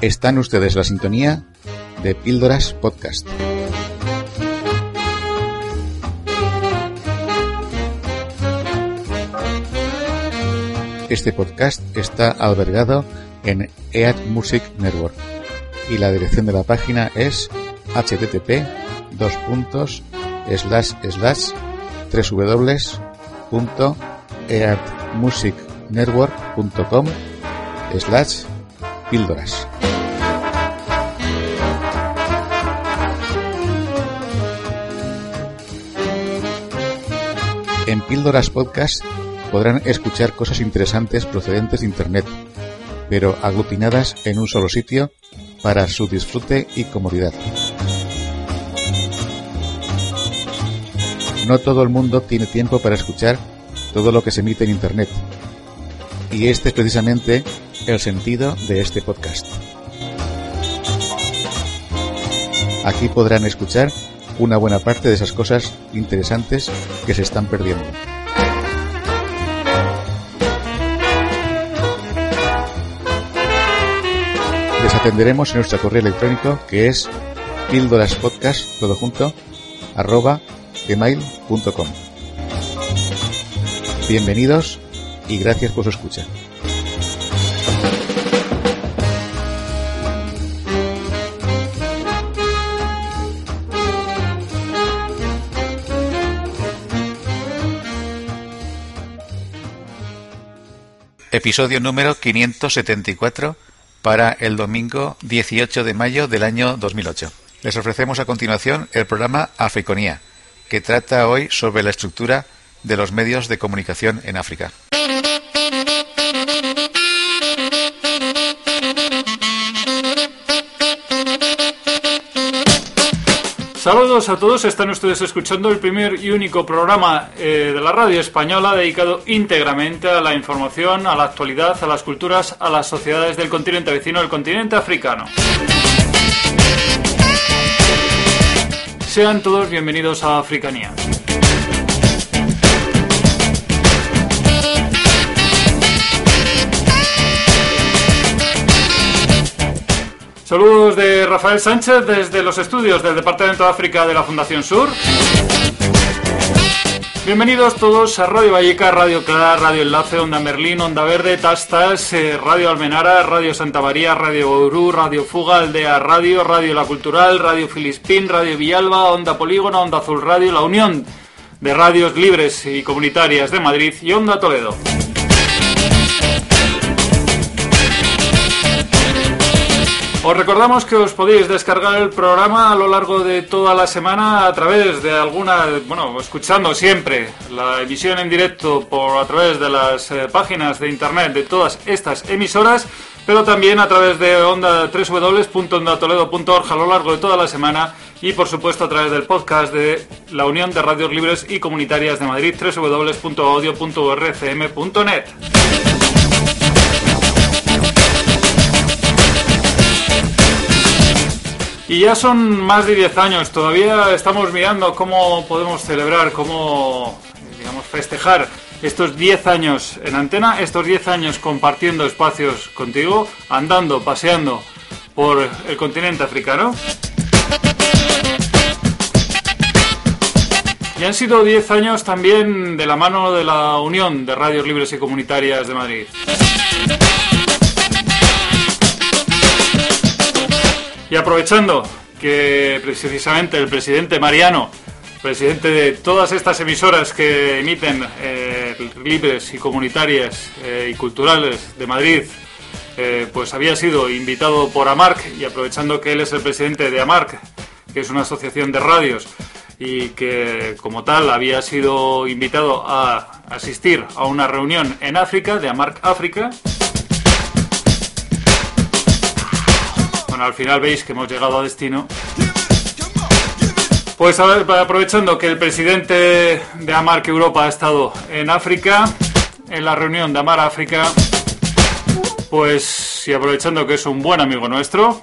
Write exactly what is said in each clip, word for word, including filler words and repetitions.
Están ustedes en la sintonía de Píldoras Podcast. Este podcast está albergado en E A T Music Network y la dirección de la página es http dos puntos slash slash www.eatmusicnetwork.com slash píldoras. En Píldoras Podcast podrán escuchar cosas interesantes procedentes de Internet, pero aglutinadas en un solo sitio para su disfrute y comodidad. No todo el mundo tiene tiempo para escuchar todo lo que se emite en Internet, y este es precisamente el sentido de este podcast. Aquí podrán escuchar una buena parte de esas cosas interesantes que se están perdiendo. Les atenderemos en nuestro correo electrónico, que es píldoraspodcast, todo junto, arroba gmail punto com. Bienvenidos y gracias por su escucha. Episodio número quinientos setenta y cuatro para el domingo dieciocho de mayo del año dos mil ocho. Les ofrecemos a continuación el programa Africonía, que trata hoy sobre la estructura de los medios de comunicación en África. Saludos a todos, están ustedes escuchando el primer y único programa eh, de la radio española dedicado íntegramente a la información, a la actualidad, a las culturas, a las sociedades del continente vecino, el continente africano. Sean todos bienvenidos a Africanía. Saludos de Rafael Sánchez desde los estudios del Departamento de África de la Fundación Sur. Bienvenidos todos a Radio Valleca, Radio Clara, Radio Enlace, Onda Merlín, Onda Verde, Tastas, eh, Radio Almenara, Radio Santa María, Radio Ourú, Radio Fuga, Aldea Radio, Radio La Cultural, Radio Filispín, Radio Villalba, Onda Polígono, Onda Azul Radio, la Unión de Radios Libres y Comunitarias de Madrid y Onda Toledo. Os recordamos que os podéis descargar el programa a lo largo de toda la semana a través de alguna, bueno, escuchando siempre la emisión en directo por a través de las eh, páginas de internet de todas estas emisoras, pero también a través de onda doble u doble u doble u punto onda toledo punto org a lo largo de toda la semana y por supuesto a través del podcast de la Unión de Radios Libres y Comunitarias de Madrid, doble u doble u doble u punto audio punto r c m punto net. Y ya son más de diez años, todavía estamos mirando cómo podemos celebrar, cómo, digamos, festejar estos diez años en antena, estos diez años compartiendo espacios contigo, andando, paseando por el continente africano. Y han sido diez años también de la mano de la Unión de Radios Libres y Comunitarias de Madrid. Y aprovechando que precisamente el presidente Mariano, presidente de todas estas emisoras que emiten eh, libres y comunitarias eh, y culturales de Madrid, eh, pues había sido invitado por AMARC, y aprovechando que él es el presidente de AMARC, que es una asociación de radios, y que como tal había sido invitado a asistir a una reunión en África, de AMARC África. Bueno, al final veis que hemos llegado a destino. Pues a ver, aprovechando que el presidente de AMARC Europa ha estado en África, en la reunión de AMARC África, pues y aprovechando que es un buen amigo nuestro,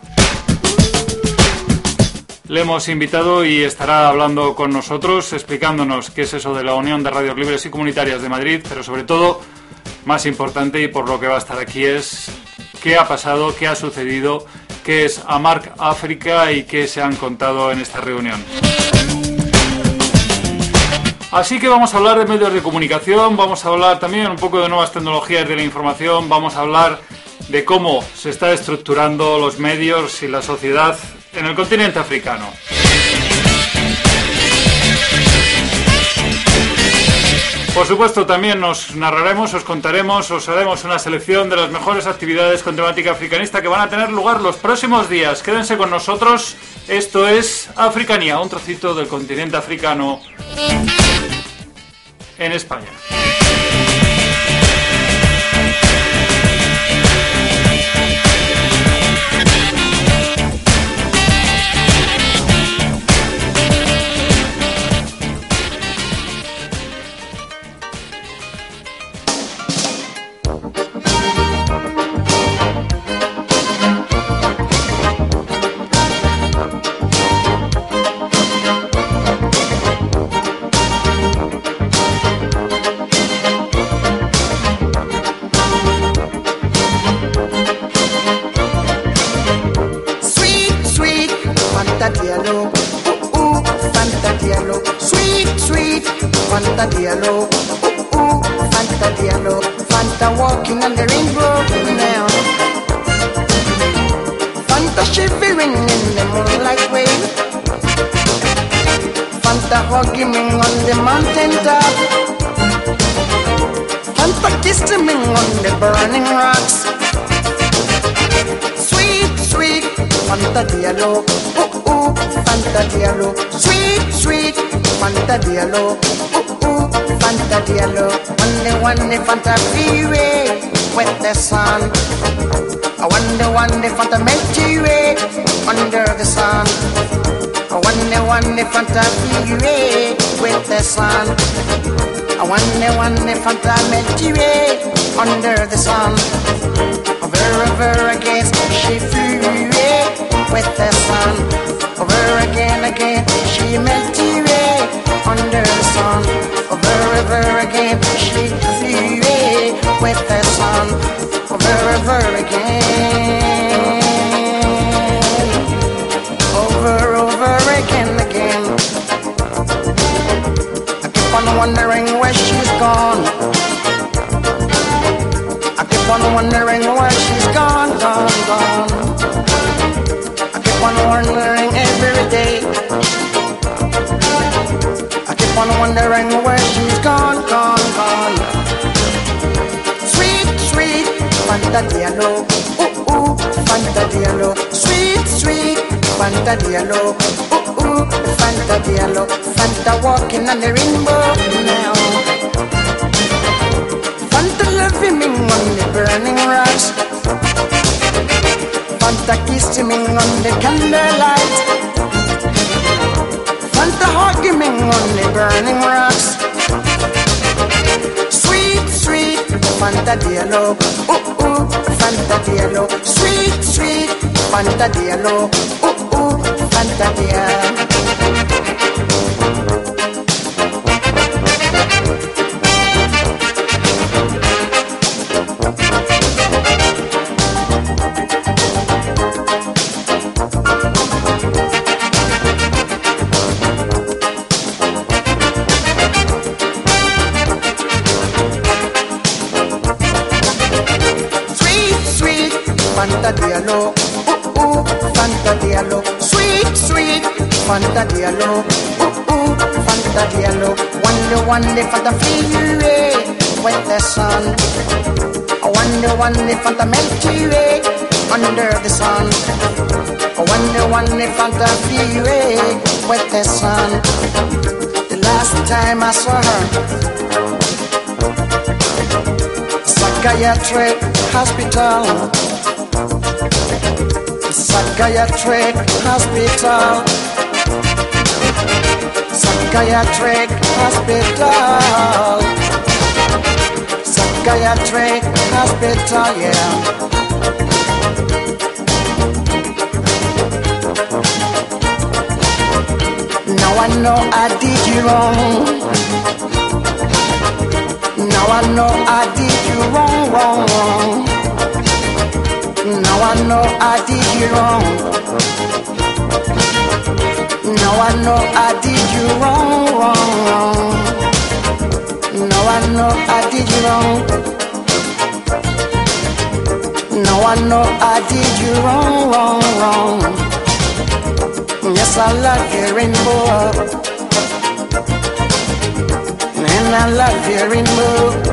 le hemos invitado y estará hablando con nosotros, explicándonos qué es eso de la Unión de Radios Libres y Comunitarias de Madrid, pero sobre todo, más importante y por lo que va a estar aquí, es qué ha pasado, qué ha sucedido qué es AMARC África y qué se han contado en esta reunión. Así que vamos a hablar de medios de comunicación, vamos a hablar también un poco de nuevas tecnologías de la información, vamos a hablar de cómo se está estructurando los medios y la sociedad en el continente africano. Por supuesto, también nos narraremos, os contaremos, os haremos una selección de las mejores actividades con temática africanista que van a tener lugar los próximos días. Quédense con nosotros, esto es Africanía, un trocito del continente africano en España. Fanta freeway with the sun. I wonder one if Fanta Milky Way under the sun. I wonder one if Fanta freeway with the sun. I wonder one if Fanta Milky Way under the sun. Over over again she flew away with the sun. Over again again she melted away under the sun. Over over again she flew away with the sun. Over over again. Over over again again. I keep on wondering where she's gone. I keep on wondering where she's gone, gone, gone. I keep on wondering every day. I keep on wondering where she's gone, gone, gone. Sweet, sweet Fanta Diallo, ooh, ooh, Fanta Diallo. Sweet, sweet Fanta Diallo, ooh, ooh, Fanta Diallo. Fanta walking on the rainbow now. Fanta loving me on the burning rocks. Fanta kissing me on the candlelight. Fanta hugging me on the burning rocks. Sweet, sweet Fanta Diallo, ooh, ooh, Fanta Diallo. Sweet, sweet Fanta Diallo, ooh, ooh, Fanta Diallo. Fanta Diallo, ooh, ooh, Fanta Diallo. Sweet, sweet Fanta Diallo, ooh, ooh, Fanta Diallo. Wonder, wonder Fanta flew away with the sun. I wonder, wonder Fanta melted away under the sun. I wonder, wonder Fanta flew away with the sun. The last time I saw her, psychiatric hospital. Psychiatric hospital. Psychiatric hospital. Psychiatric hospital, yeah. Now I know I did you wrong. Now I know I did you wrong, wrong, wrong. Now I know I did you wrong. Now I know I did you wrong, wrong, wrong. Now I know I did you wrong. Now I know I did you wrong, wrong, wrong. Yes, I love your rainbow, and I love your rainbow.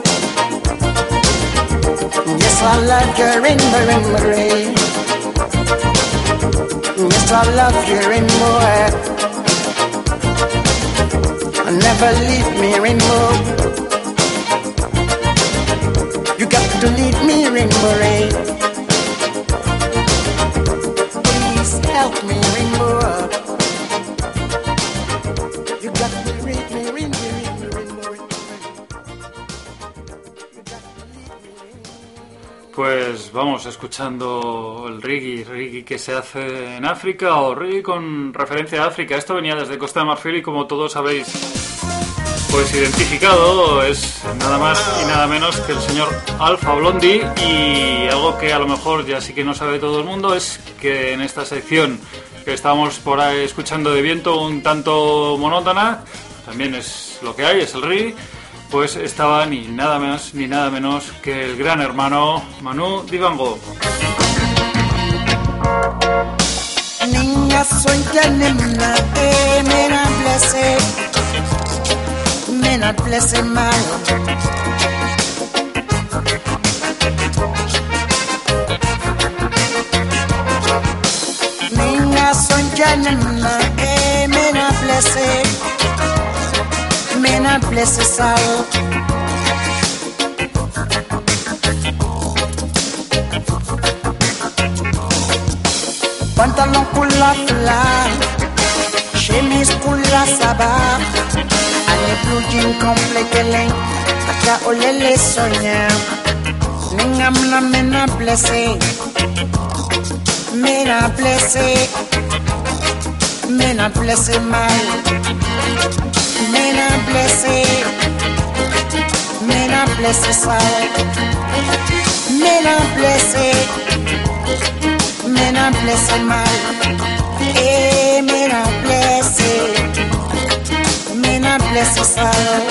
Yes, I love your rainbow, rainbow ray. Yes, I love your rainbow. Never leave me, rainbow. You got to lead me, rainbow ray. Please help me, rainbow. You got to lead me, rainbow, rainbow, rainbow, rainbow. You got to lead me, rainbow. Pues vamos escuchando el reggae, reggae que se hace en África o reggae con referencia a África. Esto venía desde Costa de Marfil y como todos sabéis, pues identificado es nada más y nada menos que el señor Alpha Blondy. Y algo que a lo mejor ya sí que no sabe todo el mundo es que en esta sección que estamos por ahí escuchando de viento un tanto monótona, también es lo que hay, es el reggae, pues estaba ni nada más ni nada menos que el gran hermano Manu Dibango. Niña soy ya nena, eh, me la blessé, me la blessé mal. Niña soy ya nena, eh, me la blessé, me la blessé sal. Pantalon couleur flat, chemise couleur sabbat, ane blue jean complet keleng, aka olele sonya, ningam na mena blessé, mena blessé, mena blessé mal, mena blessé, mena blessé sale, mena blessé. Me na blessé mal, eh, me na blessé, me na blessé sale.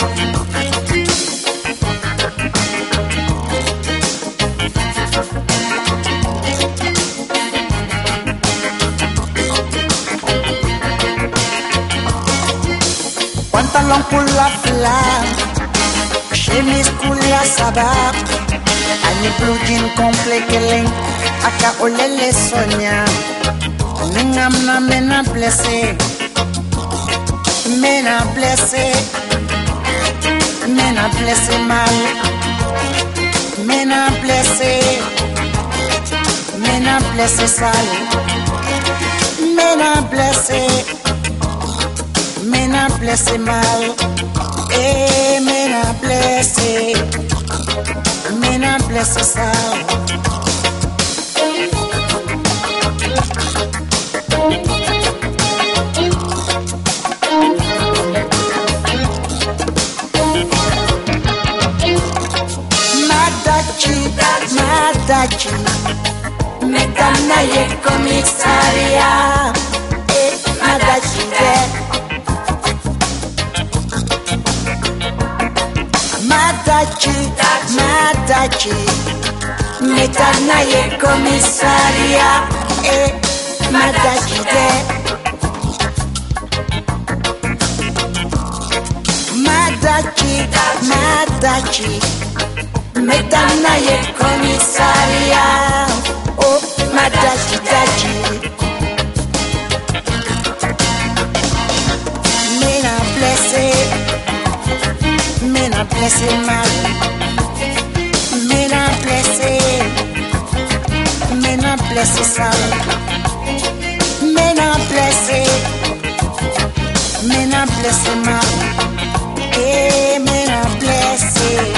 Pantalon couleur flat, chemise couleur sabbat, ane blue jean complet keleng. Aka olele sonya, ningam na mena blessé, mena blessé, mena blessé mal, mena blessé, mena blessé sale, mena blessé, mena blessé mal, eh, mena blessé, mena blessé sale. Madachi, metana ye komisaria, eh, Madachi de. Madachi, Madachi, metana ye komisaria, eh, Madachi de. Madachi, Madachi. Metana ye komisaria, oh, Madachi Dachi. Mena blessé, mena blessé mal, mena blessé, mena blessé sale, mena blessé, mena blessé mal, eh, mena blessé.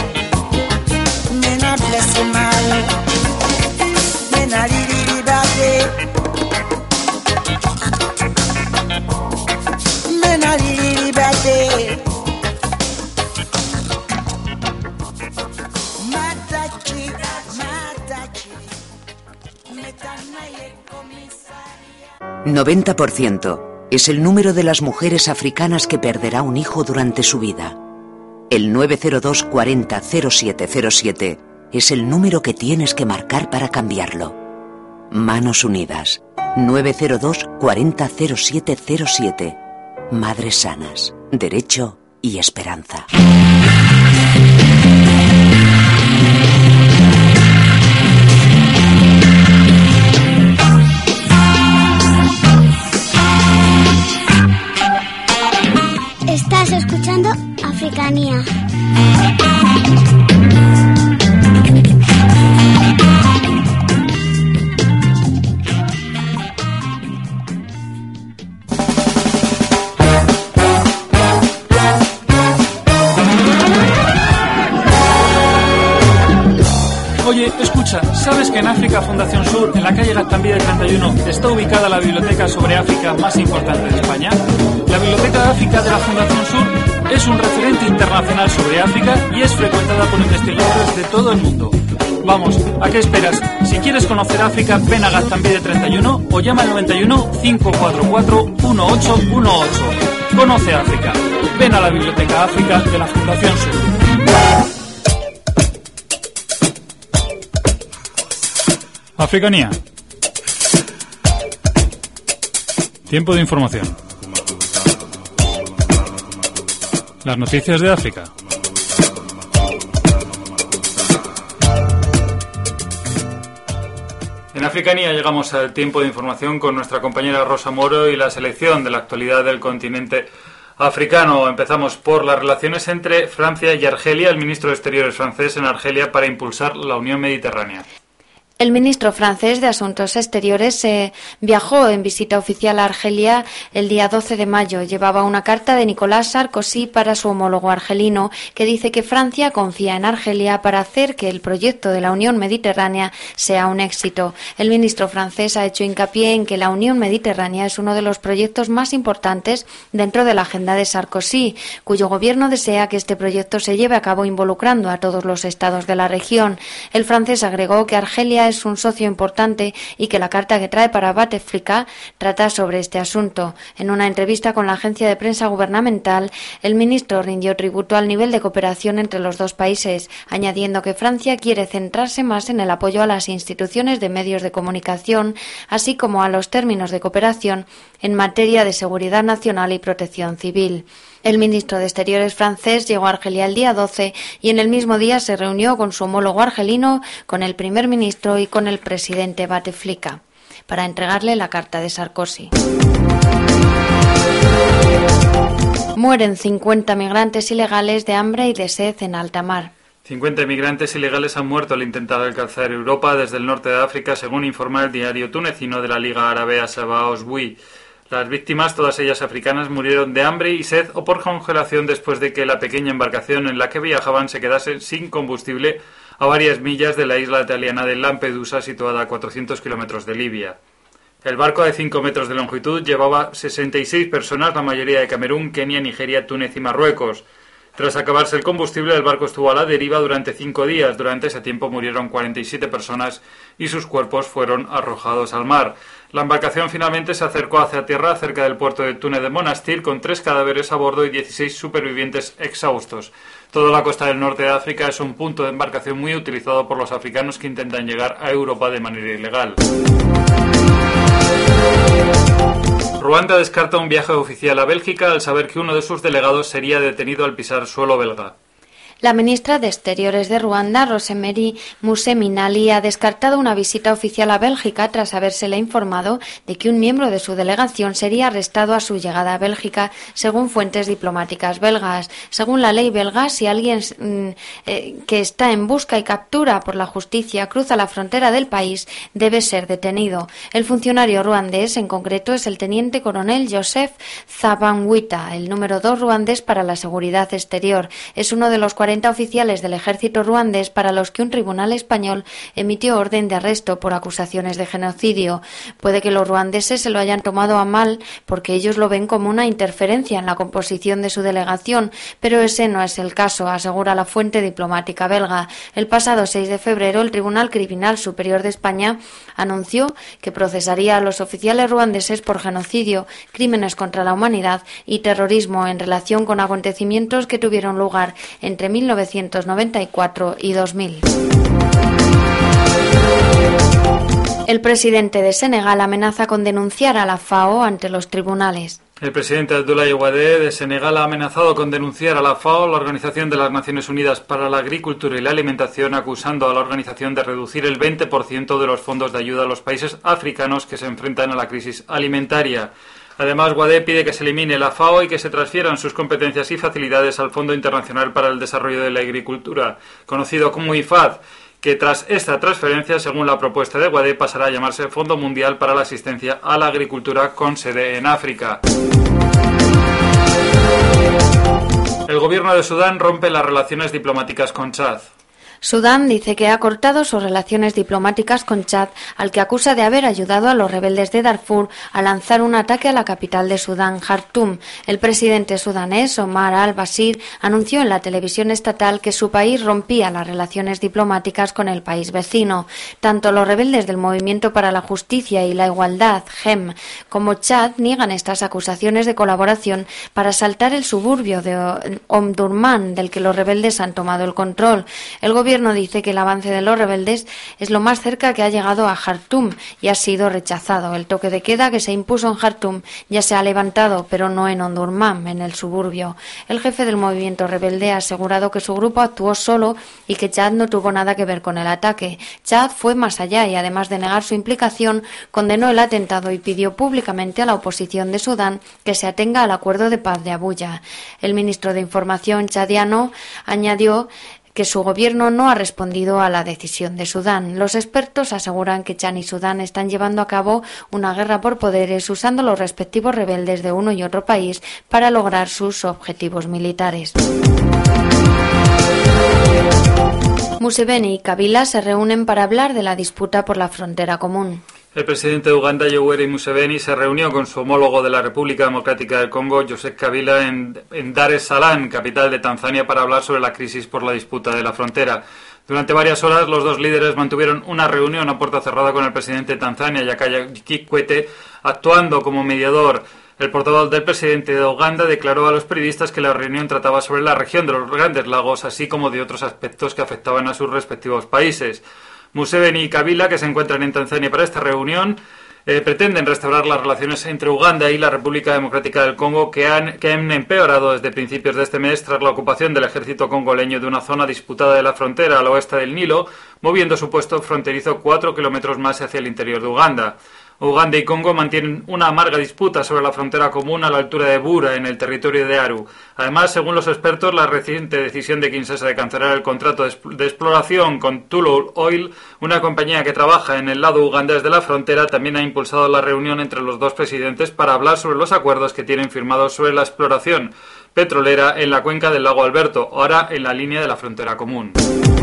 Blessé mal, mena li li li bade, mena li li li bade. Madachi, Madachi. noventa por ciento es el número de las mujeres africanas que perderá un hijo durante su vida. El nueve cero dos cuarenta cero siete cero siete es el número que tienes que marcar para cambiarlo. Manos Unidas. nueve cero dos cuarenta cero siete cero siete. Madres sanas, derecho y esperanza. Estás escuchando Africanía. Oye, escucha, ¿sabes que en África Fundación Sur, en la calle Gaztambide treinta y uno, está ubicada la biblioteca sobre África más importante de España? La Biblioteca de África de la Fundación Sur es un referente internacional sobre África y es frecuentada por investigadores de todo el mundo. Vamos, ¿a qué esperas? Si quieres conocer África, ven a Gaztambide treinta y uno o llama al noventa y uno, cinco cuatro cuatro, uno ocho uno ocho. Conoce África. Ven a la Biblioteca África de la Fundación Sur. Africanía. Tiempo de información. Las noticias de África. En Africanía llegamos al tiempo de información con nuestra compañera Rosa Moro y la selección de la actualidad del continente africano. Empezamos por las relaciones entre Francia y Argelia. El ministro de Exteriores francés en Argelia para impulsar la Unión Mediterránea. El ministro francés de Asuntos Exteriores eh, viajó en visita oficial a Argelia el día doce de mayo. Llevaba una carta de Nicolás Sarkozy para su homólogo argelino que dice que Francia confía en Argelia para hacer que el proyecto de la Unión Mediterránea sea un éxito. El ministro francés ha hecho hincapié en que la Unión Mediterránea es uno de los proyectos más importantes dentro de la agenda de Sarkozy, cuyo gobierno desea que este proyecto se lleve a cabo involucrando a todos los estados de la región. El francés agregó que Argelia es un socio importante y que la carta que trae para Bouteflika trata sobre este asunto. En una entrevista con la agencia de prensa gubernamental, el ministro rindió tributo al nivel de cooperación entre los dos países, añadiendo que Francia quiere centrarse más en el apoyo a las instituciones de medios de comunicación, así como a los términos de cooperación en materia de seguridad nacional y protección civil. El ministro de Exteriores francés llegó a Argelia el día doce y en el mismo día se reunió con su homólogo argelino, con el primer ministro y con el presidente Bouteflika para entregarle la carta de Sarkozy. Mueren cincuenta migrantes ilegales de hambre y de sed en alta mar. cincuenta inmigrantes ilegales han muerto al intentar alcanzar Europa desde el norte de África, según informa el diario tunecino de la Liga Árabe Sabah Oswi. Las víctimas, todas ellas africanas, murieron de hambre y sed o por congelación después de que la pequeña embarcación en la que viajaban se quedase sin combustible a varias millas de la isla italiana de Lampedusa, situada a cuatrocientos kilómetros de Libia. El barco de cinco metros de longitud llevaba sesenta y seis personas, la mayoría de Camerún, Kenia, Nigeria, Túnez y Marruecos. Tras acabarse el combustible, el barco estuvo a la deriva durante cinco días. Durante ese tiempo murieron cuarenta y siete personas y sus cuerpos fueron arrojados al mar. La embarcación finalmente se acercó hacia tierra cerca del puerto de Túnez de Monastir con tres cadáveres a bordo y dieciséis supervivientes exhaustos. Toda la costa del norte de África es un punto de embarcación muy utilizado por los africanos que intentan llegar a Europa de manera ilegal. Ruanda descarta un viaje oficial a Bélgica al saber que uno de sus delegados sería detenido al pisar suelo belga. La ministra de Exteriores de Ruanda, Rosemary Museminali, ha descartado una visita oficial a Bélgica tras habérsele informado de que un miembro de su delegación sería arrestado a su llegada a Bélgica, según fuentes diplomáticas belgas. Según la ley belga, si alguien mm, eh, que está en busca y captura por la justicia cruza la frontera del país, debe ser detenido. El funcionario ruandés, en concreto, es el teniente coronel Joseph Zabangwita, el número dos ruandés para la seguridad exterior. Es uno de los cuarenta cuarenta oficiales del ejército ruandés para los que un tribunal español emitió orden de arresto por acusaciones de genocidio. Puede que los ruandeses se lo hayan tomado a mal porque ellos lo ven como una interferencia en la composición de su delegación, pero ese no es el caso, asegura la fuente diplomática belga. El pasado seis de febrero, el Tribunal Criminal Superior de España anunció que procesaría a los oficiales ruandeses por genocidio, crímenes contra la humanidad y terrorismo en relación con acontecimientos que tuvieron lugar entre mil novecientos noventa y cuatro y dos mil. El presidente de Senegal amenaza con denunciar a la FAO ante los tribunales. El presidente Abdoulaye Wade de Senegal ha amenazado con denunciar a la FAO, la Organización de las Naciones Unidas para la Agricultura y la Alimentación, acusando a la organización de reducir el veinte por ciento de los fondos de ayuda a los países africanos que se enfrentan a la crisis alimentaria. Además, Wade pide que se elimine la FAO y que se transfieran sus competencias y facilidades al Fondo Internacional para el Desarrollo de la Agricultura, conocido como I F A D, que tras esta transferencia, según la propuesta de Wade, pasará a llamarse Fondo Mundial para la Asistencia a la Agricultura con sede en África. El gobierno de Sudán rompe las relaciones diplomáticas con Chad. Sudán dice que ha cortado sus relaciones diplomáticas con Chad, al que acusa de haber ayudado a los rebeldes de Darfur a lanzar un ataque a la capital de Sudán, Jartum. El presidente sudanés, Omar al-Bashir, anunció en la televisión estatal que su país rompía las relaciones diplomáticas con el país vecino. Tanto los rebeldes del Movimiento para la Justicia y la Igualdad, G E M, como Chad niegan estas acusaciones de colaboración para asaltar el suburbio de Omdurman, del que los rebeldes han tomado el control. El gobierno El gobierno dice que el avance de los rebeldes es lo más cerca que ha llegado a Jartum y ha sido rechazado. El toque de queda que se impuso en Jartum ya se ha levantado, pero no en Omdurman, en el suburbio. El jefe del movimiento rebelde ha asegurado que su grupo actuó solo y que Chad no tuvo nada que ver con el ataque. Chad fue más allá y, además de negar su implicación, condenó el atentado y pidió públicamente a la oposición de Sudán que se atenga al acuerdo de paz de Abuya. El ministro de Información chadiano añadió que su gobierno no ha respondido a la decisión de Sudán. Los expertos aseguran que Chad y Sudán están llevando a cabo una guerra por poderes usando los respectivos rebeldes de uno y otro país para lograr sus objetivos militares. Museveni y Kabila se reúnen para hablar de la disputa por la frontera común. El presidente de Uganda, Yoweri Museveni, se reunió con su homólogo de la República Democrática del Congo, Joseph Kabila, en, en Dar es Salaam, capital de Tanzania, para hablar sobre la crisis por la disputa de la frontera. Durante varias horas, los dos líderes mantuvieron una reunión a puerta cerrada con el presidente de Tanzania, Jakaya Kikwete, actuando como mediador. El portavoz del presidente de Uganda declaró a los periodistas que la reunión trataba sobre la región de los Grandes Lagos, así como de otros aspectos que afectaban a sus respectivos países. Museveni y Kabila, que se encuentran en Tanzania para esta reunión, eh, pretenden restaurar las relaciones entre Uganda y la República Democrática del Congo, que han, que han empeorado desde principios de este mes tras la ocupación del ejército congoleño de una zona disputada de la frontera al oeste del Nilo, moviendo su puesto fronterizo cuatro kilómetros más hacia el interior de Uganda. Uganda y Congo mantienen una amarga disputa sobre la frontera común a la altura de Bura, en el territorio de Aru. Además, según los expertos, la reciente decisión de Kinshasa de cancelar el contrato de exploración con Tullow Oil, una compañía que trabaja en el lado ugandés de la frontera, también ha impulsado la reunión entre los dos presidentes para hablar sobre los acuerdos que tienen firmados sobre la exploración petrolera en la cuenca del lago Alberto, ahora en la línea de la frontera común.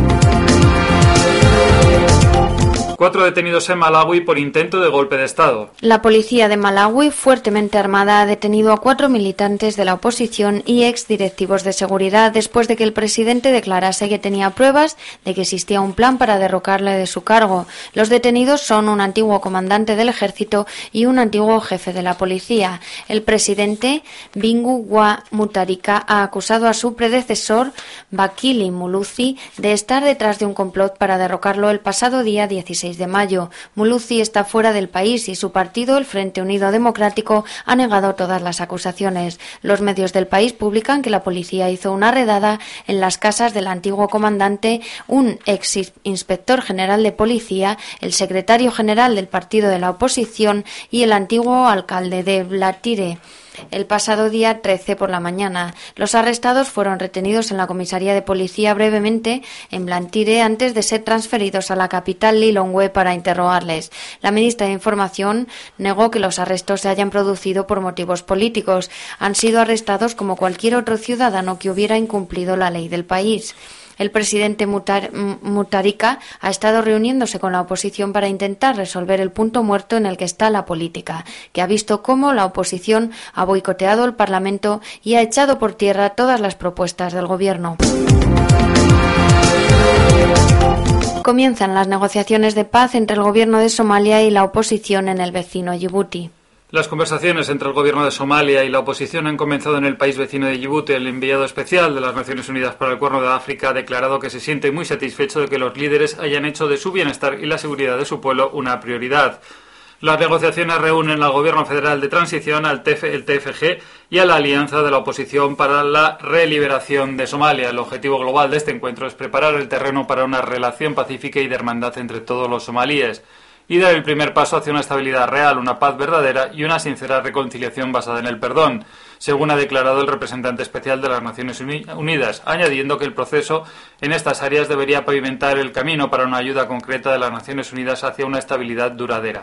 Cuatro detenidos en Malawi por intento de golpe de Estado. La policía de Malawi, fuertemente armada, ha detenido a cuatro militantes de la oposición y exdirectivos de seguridad después de que el presidente declarase que tenía pruebas de que existía un plan para derrocarle de su cargo. Los detenidos son un antiguo comandante del ejército y un antiguo jefe de la policía. El presidente, Bingu wa Mutharika, ha acusado a su predecesor, Bakili Muluzi, de estar detrás de un complot para derrocarlo el pasado día dieciséis de mayo. Muluzi está fuera del país y su partido, el Frente Unido Democrático, ha negado todas las acusaciones. Los medios del país publican que la policía hizo una redada en las casas del antiguo comandante, un ex inspector general de policía, el secretario general del partido de la oposición y el antiguo alcalde de Blatire. el pasado día trece por la mañana. Los arrestados fueron retenidos en la comisaría de policía brevemente en Blantyre antes de ser transferidos a la capital Lilongwe para interrogarles. La ministra de Información negó que los arrestos se hayan producido por motivos políticos. Han sido arrestados como cualquier otro ciudadano que hubiera incumplido la ley del país. El presidente Mutar- Mutharika ha estado reuniéndose con la oposición para intentar resolver el punto muerto en el que está la política, que ha visto cómo la oposición ha boicoteado el Parlamento y ha echado por tierra todas las propuestas del gobierno. Comienzan las negociaciones de paz entre el gobierno de Somalia y la oposición en el vecino Yibuti. Las conversaciones entre el gobierno de Somalia y la oposición han comenzado en el país vecino de Yibuti. El enviado especial de las Naciones Unidas para el Cuerno de África ha declarado que se siente muy satisfecho de que los líderes hayan hecho de su bienestar y la seguridad de su pueblo una prioridad. Las negociaciones reúnen al Gobierno Federal de Transición, al T F, el T F G y a la Alianza de la Oposición para la Reliberación de Somalia. El objetivo global de este encuentro es preparar el terreno para una relación pacífica y de hermandad entre todos los somalíes y dar el primer paso hacia una estabilidad real, una paz verdadera y una sincera reconciliación basada en el perdón, según ha declarado el representante especial de las Naciones Unidas, añadiendo que el proceso en estas áreas debería pavimentar el camino para una ayuda concreta de las Naciones Unidas hacia una estabilidad duradera.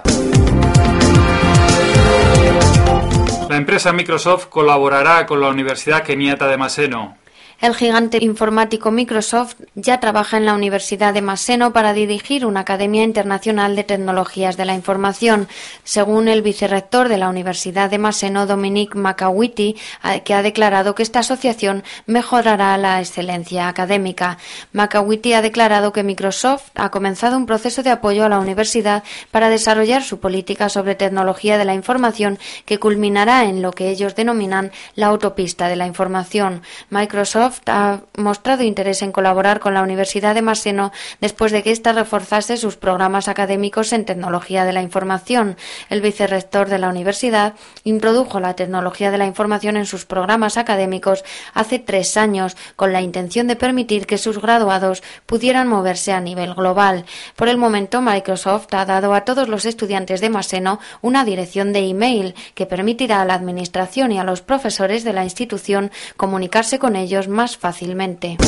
La empresa Microsoft colaborará con la Universidad Keniata de Maseno. El gigante informático Microsoft ya trabaja en la Universidad de Maseno para dirigir una Academia Internacional de Tecnologías de la Información, según el vicerrector de la Universidad de Maseno, Dominic Makawiti, que ha declarado que esta asociación mejorará la excelencia académica. Makawiti ha declarado que Microsoft ha comenzado un proceso de apoyo a la universidad para desarrollar su política sobre tecnología de la información que culminará en lo que ellos denominan la autopista de la información. Microsoft ha mostrado interés en colaborar con la Universidad de Maseno después de que ésta reforzase sus programas académicos en tecnología de la información. El vicerrector de la universidad introdujo la tecnología de la información en sus programas académicos hace tres años con la intención de permitir que sus graduados pudieran moverse a nivel global. Por el momento, Microsoft ha dado a todos los estudiantes de Maseno una dirección de email que permitirá a la administración y a los profesores de la institución comunicarse con ellos más fácilmente.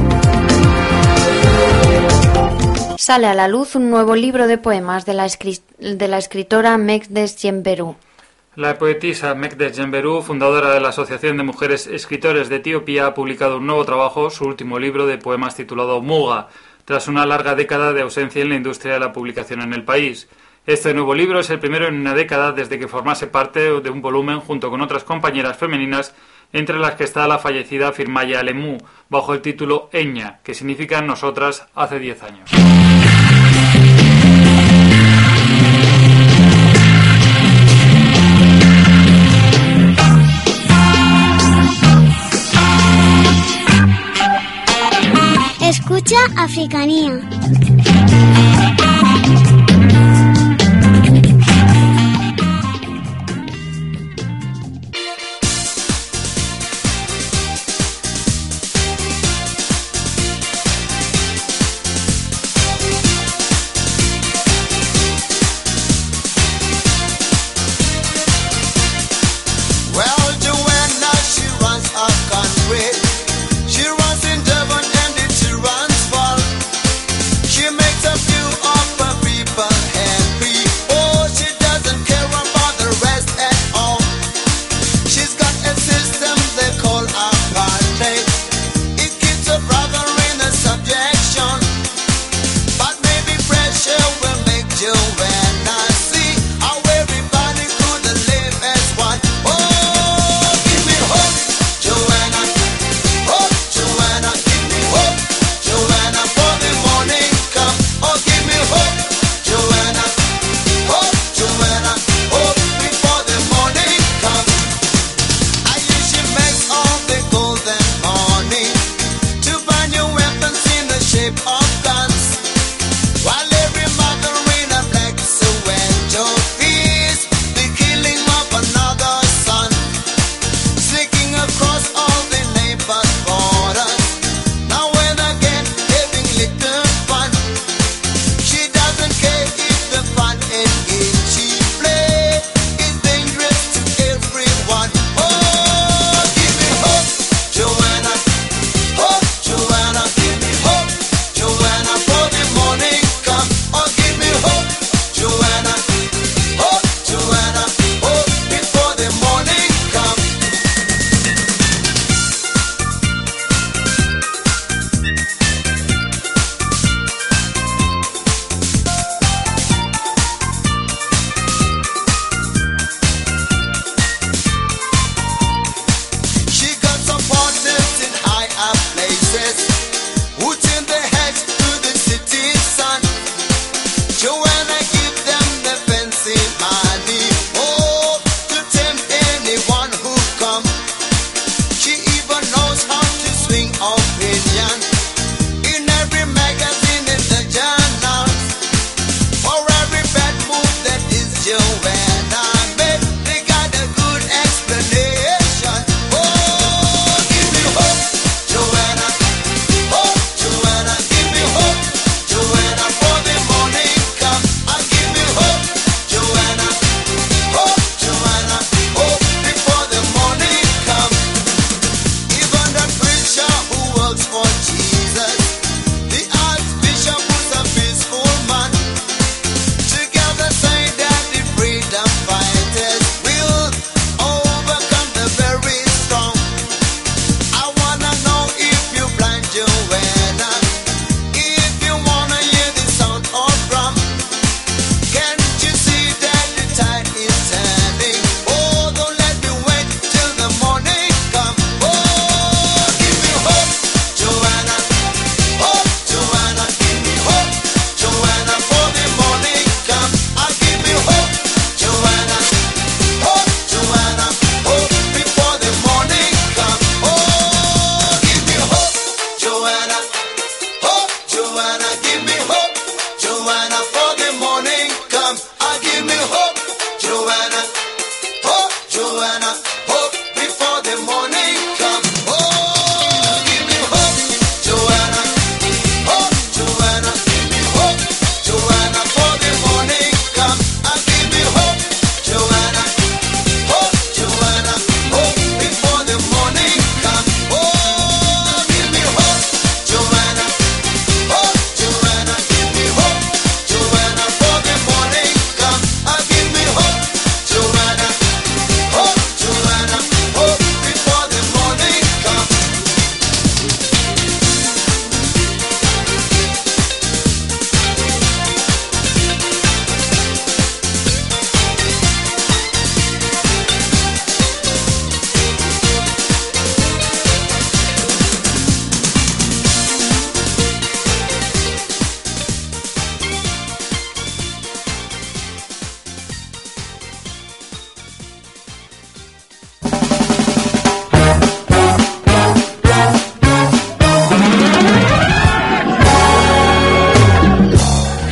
Sale a la luz un nuevo libro de poemas de la, escri- de la escritora Megdes Yemberu. La poetisa Megdes Yemberu, fundadora de la Asociación de Mujeres Escritores de Etiopía, ha publicado un nuevo trabajo, su último libro de poemas titulado Muga, tras una larga década de ausencia en la industria de la publicación en el país. Este nuevo libro es el primero en una década desde que formase parte de un volumen junto con otras compañeras femeninas, entre las que está la fallecida Firmaya Alemu, bajo el título Eña, que significa nosotras hace diez años. Escucha Africanía. She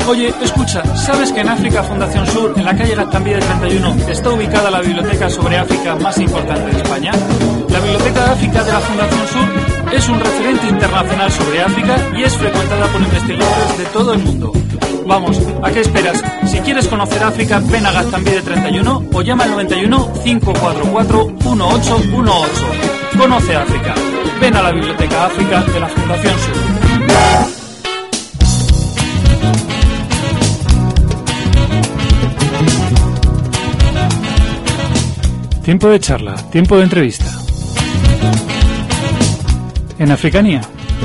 Oye, escucha, ¿sabes que en África Fundación Sur, en la calle Gaztambide treinta y uno, está ubicada la biblioteca sobre África más importante de España? La Biblioteca de África de la Fundación Sur es un referente internacional sobre África y es frecuentada por investigadores de todo el mundo. Vamos, ¿a qué esperas? Si quieres conocer África, ven a Gaztambide treinta y uno o llama al noventa y uno, cinco cuatro cuatro, uno ocho uno ocho. Conoce África. Ven a la Biblioteca África de la Fundación Sur. Tiempo de charla, tiempo de entrevista. En Africanía.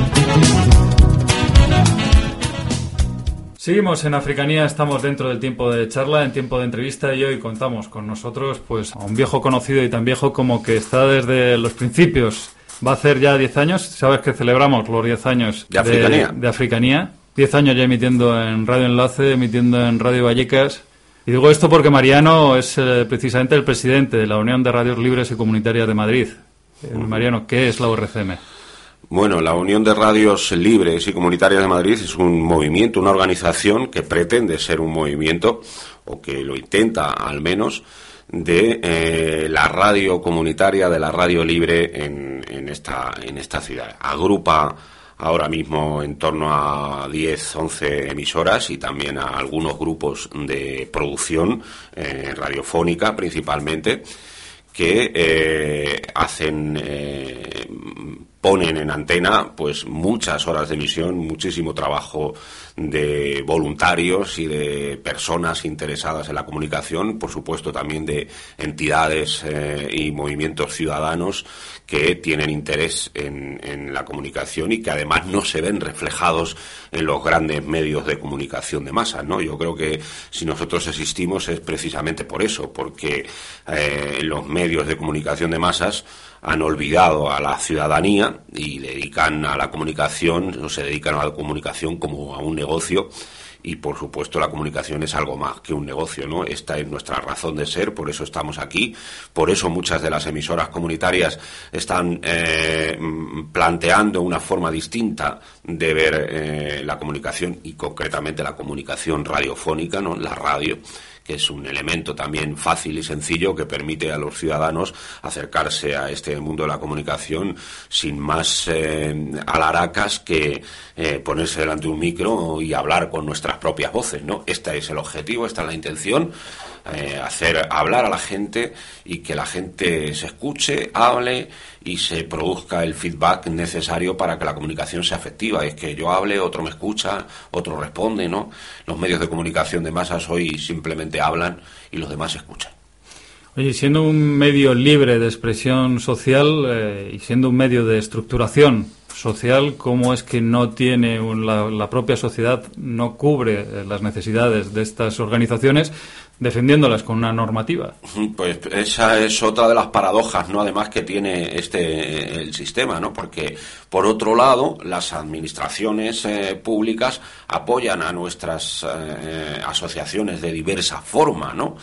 Seguimos en Africanía, estamos dentro del tiempo de charla, en tiempo de entrevista, y hoy contamos con nosotros pues a un viejo conocido y tan viejo como que está desde los principios. Va a hacer ya diez años, sabes que celebramos los diez años de Africanía. De, de Africanía. diez años ya emitiendo en Radio Enlace, emitiendo en Radio Vallecas. Y digo esto porque Mariano es eh, precisamente el presidente de la Unión de Radios Libres y Comunitarias de Madrid. Eh, Mariano, ¿qué es la U R C M? Bueno, la Unión de Radios Libres y Comunitarias de Madrid es un movimiento, una organización que pretende ser un movimiento, o que lo intenta al menos, de eh, la radio comunitaria, de la radio libre en, en, esta, en esta ciudad. Agrupa ahora mismo en torno a diez, once emisoras y también a algunos grupos de producción eh, radiofónica principalmente, que eh, hacen eh, ponen en antena pues muchas horas de emisión, muchísimo trabajo de voluntarios y de personas interesadas en la comunicación, por supuesto también de entidades eh, y movimientos ciudadanos que tienen interés en, en la comunicación y que además no se ven reflejados en los grandes medios de comunicación de masas, ¿no? Yo creo que si nosotros existimos es precisamente por eso, porque eh, los medios de comunicación de masas han olvidado a la ciudadanía y dedican a la comunicación, o se dedican a la comunicación como a un negocio, y por supuesto la comunicación es algo más que un negocio, ¿no? Esta es nuestra razón de ser, por eso estamos aquí, por eso muchas de las emisoras comunitarias están eh, planteando una forma distinta de ver eh, la comunicación, y concretamente la comunicación radiofónica, ¿no? La radio, que es un elemento también fácil y sencillo que permite a los ciudadanos acercarse a este mundo de la comunicación sin más eh, alaracas que eh, ponerse delante de un micro y hablar con nuestras propias voces, ¿no? Este es el objetivo, esta es la intención, eh, hacer hablar a la gente y que la gente se escuche, hable y se produzca el feedback necesario para que la comunicación sea efectiva. Es que yo hable, otro me escucha, otro responde, ¿no? Los medios de comunicación de masas hoy simplemente hablan y los demás escuchan. Oye, siendo un medio libre de expresión social eh, y siendo un medio de estructuración social, ¿cómo es que no tiene un, la, la propia sociedad no cubre eh, las necesidades de estas organizaciones, defendiéndolas con una normativa? Pues esa es otra de las paradojas, ¿no? Además que tiene este el sistema, ¿no? Porque por otro lado las administraciones eh, públicas apoyan a nuestras eh, asociaciones de diversa forma, ¿no?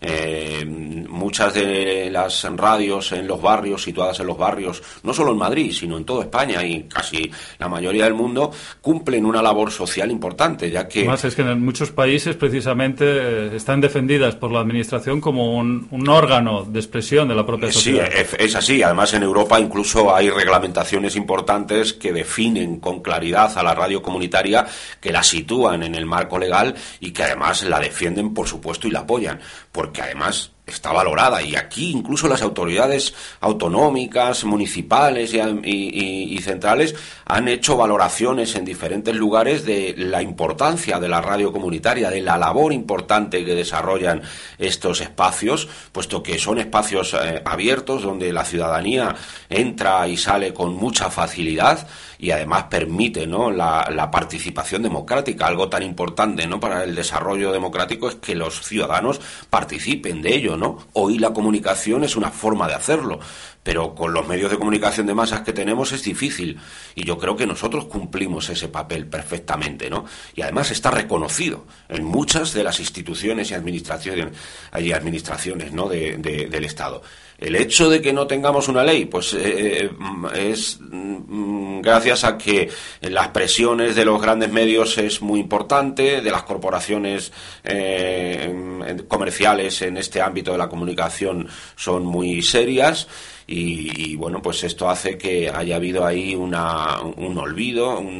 Eh, muchas de las radios en los barrios, situadas en los barrios, no solo en Madrid, sino en toda España y casi la mayoría del mundo, cumplen una labor social importante, ya que... Además es que en muchos países precisamente están defendidas por la administración como un, un órgano de expresión de la propia sociedad. Sí, es, es así. Además en Europa incluso hay reglamentaciones importantes que definen con claridad a la radio comunitaria, que la sitúan en el marco legal y que además la defienden, por supuesto, y la apoyan, porque además está valorada, y aquí incluso las autoridades autonómicas, municipales y, y, y centrales han hecho valoraciones en diferentes lugares de la importancia de la radio comunitaria, de la labor importante que desarrollan estos espacios, puesto que son espacios eh, abiertos donde la ciudadanía entra y sale con mucha facilidad y además permite, ¿no?, la, la participación democrática. Algo tan importante, ¿no?, para el desarrollo democrático es que los ciudadanos participen de ello, ¿no? Hoy la comunicación es una forma de hacerlo, pero con los medios de comunicación de masas que tenemos es difícil, y yo creo que nosotros cumplimos ese papel perfectamente, ¿no? Y además está reconocido en muchas de las instituciones y administraciones, y administraciones, ¿no?, de, de, del Estado. El hecho de que no tengamos una ley, pues eh, es mm, gracias a que las presiones de los grandes medios es muy importante, de las corporaciones eh, comerciales en este ámbito de la comunicación son muy serias. Y, y bueno, pues esto hace que haya habido ahí una, un olvido, un,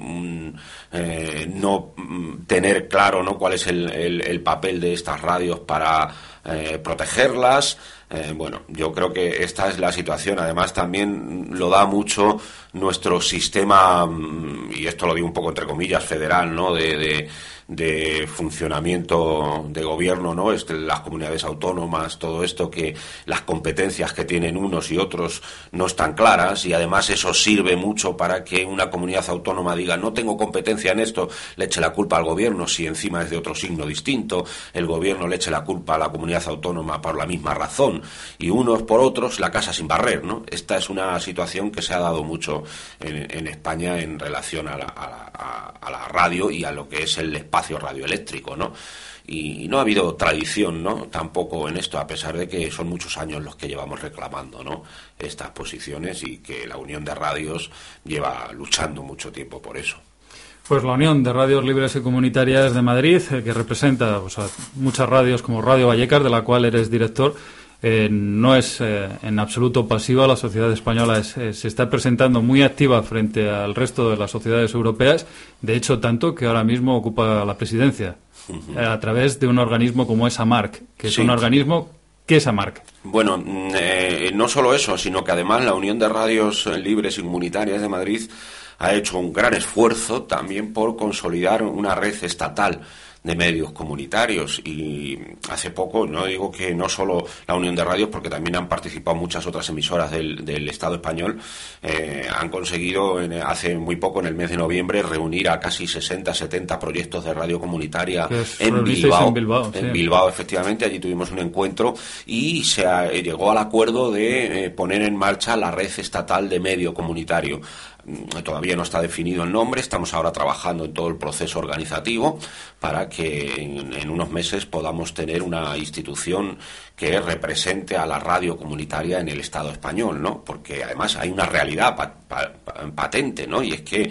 un eh, no tener claro, ¿no?, cuál es el, el, el papel de estas radios para eh, protegerlas. Eh, bueno, yo creo que esta es la situación. Además, también lo da mucho nuestro sistema, y esto lo digo un poco entre comillas, federal, ¿no?, de, de de funcionamiento de gobierno, ¿no? Este, las comunidades autónomas, todo esto, que las competencias que tienen unos y otros no están claras, y además eso sirve mucho para que una comunidad autónoma diga no tengo competencia en esto, le eche la culpa al gobierno si encima es de otro signo distinto, el gobierno le eche la culpa a la comunidad autónoma por la misma razón, y unos por otros la casa sin barrer, ¿no? Esta es una situación que se ha dado mucho en, en España en relación a la, a, la, a la radio y a lo que es el espacio radioeléctrico, ¿no? Y, y no ha habido tradición, ¿no?, tampoco en esto, a pesar de que son muchos años los que llevamos reclamando, ¿no?, estas posiciones, y que la Unión de Radios lleva luchando mucho tiempo por eso. Pues la Unión de Radios Libres y Comunitarias de Madrid, eh, que representa, o sea, muchas radios como Radio Vallecas, de la cual eres director, Eh, no es eh, en absoluto pasiva. La sociedad española es, eh, se está presentando muy activa frente al resto de las sociedades europeas, de hecho tanto que ahora mismo ocupa la presidencia uh-huh. eh, a través de un organismo como es AMARC, que es sí. un organismo. ¿Qué es AMARC? Bueno, eh, no solo eso, sino que además la Unión de Radios Libres y Comunitarias de Madrid ha hecho un gran esfuerzo también por consolidar una red estatal de medios comunitarios, y hace poco, no digo que no solo la Unión de Radios, porque también han participado muchas otras emisoras del, del Estado español, eh, han conseguido en, hace muy poco, en el mes de noviembre, reunir a casi sesenta, setenta proyectos de radio comunitaria en Bilbao, en Bilbao, en sí. Bilbao, efectivamente. Allí tuvimos un encuentro y se ha, llegó al acuerdo de eh, poner en marcha la red estatal de medio comunitario. Todavía no está definido el nombre, estamos ahora trabajando en todo el proceso organizativo para que en, en unos meses podamos tener una institución que represente a la radio comunitaria en el Estado español, ¿no? Porque además hay una realidad pa, pa, patente, ¿no? Y es que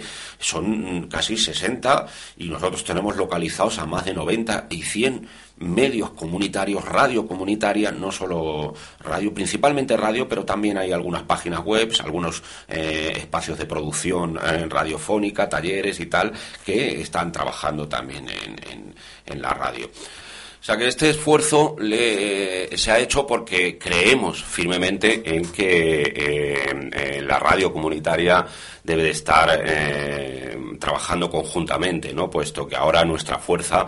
son casi sesenta y nosotros tenemos localizados a más de noventa y cien medios comunitarios, radio comunitaria, no solo radio, principalmente radio, pero también hay algunas páginas web, algunos eh, espacios de producción eh, radiofónica, talleres y tal, que están trabajando también en, en, en la radio. O sea que este esfuerzo le, se ha hecho porque creemos firmemente en que eh, eh, la radio comunitaria debe de estar eh, trabajando conjuntamente, ¿no? Puesto que ahora nuestra fuerza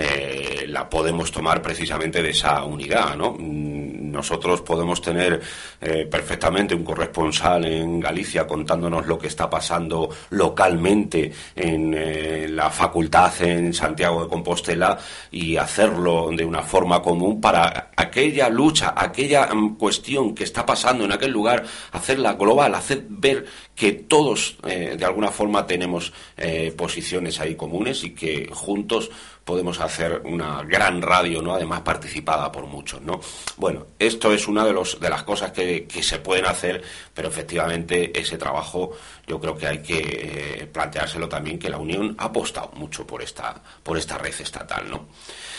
eh, la podemos tomar precisamente de esa unidad, ¿no? Nosotros podemos tener eh, perfectamente un corresponsal en Galicia contándonos lo que está pasando localmente en eh, la facultad en Santiago de Compostela, y hacerlo de una forma común para aquella lucha, aquella um, cuestión que está pasando en aquel lugar, hacerla global, hacer ver que todos eh, de alguna forma tenemos eh, posiciones ahí comunes, y que juntos podemos hacer una gran radio, ¿no? Además participada por muchos, ¿no? Bueno, esto es una de los de las cosas que, que se pueden hacer, pero efectivamente ese trabajo yo creo que hay que eh, planteárselo también, que la Unión ha apostado mucho por esta por esta red estatal, ¿no?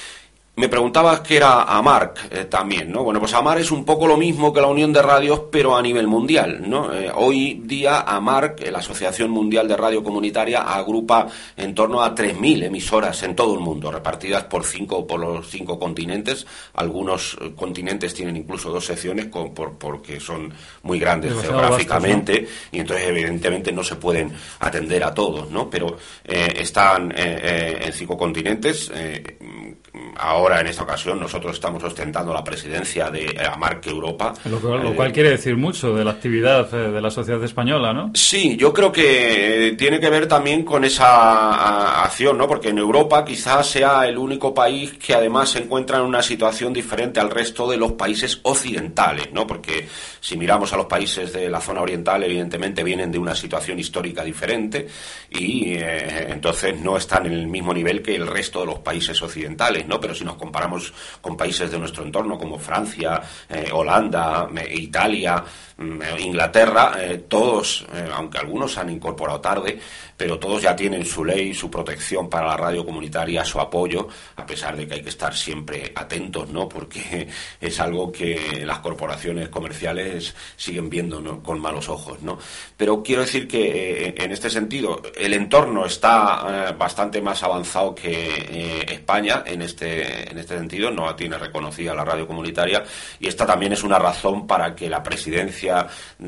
Me preguntabas qué era AMARC eh, también, ¿no? Bueno, pues AMARC es un poco lo mismo que la Unión de Radios, pero a nivel mundial, ¿no? Eh, hoy día AMARC, eh, la Asociación Mundial de Radio Comunitaria, agrupa en torno a tres mil emisoras en todo el mundo, repartidas por cinco por los cinco continentes. Algunos eh, continentes tienen incluso dos secciones con, por, porque son muy grandes sí, geográficamente, vastos, ¿no? Y entonces evidentemente no se pueden atender a todos, ¿no? Pero eh, están eh, eh, en cinco continentes. Eh, ahora, en esta ocasión, nosotros estamos ostentando la presidencia de AMARC Europa. Lo, que, lo cual quiere decir mucho de la actividad de la sociedad española, ¿no? Sí, yo creo que tiene que ver también con esa acción, ¿no? Porque en Europa quizás sea el único país que además se encuentra en una situación diferente al resto de los países occidentales, ¿no? Porque si miramos a los países de la zona oriental, evidentemente vienen de una situación histórica diferente, y eh, entonces no están en el mismo nivel que el resto de los países occidentales. mundiales, ¿no? Pero si nos comparamos con países de nuestro entorno como Francia, eh, Holanda, eh, Italia, eh, Inglaterra, eh, todos, eh, aunque algunos se han incorporado tarde, pero todos ya tienen su ley, su protección para la radio comunitaria, su apoyo, a pesar de que hay que estar siempre atentos, ¿no? Porque es algo que las corporaciones comerciales siguen viendo, ¿no?, con malos ojos, ¿no? Pero quiero decir que eh, en este sentido el entorno está eh, bastante más avanzado que eh, España en este en este sentido. No tiene reconocida la radio comunitaria, y esta también es una razón para que la presidencia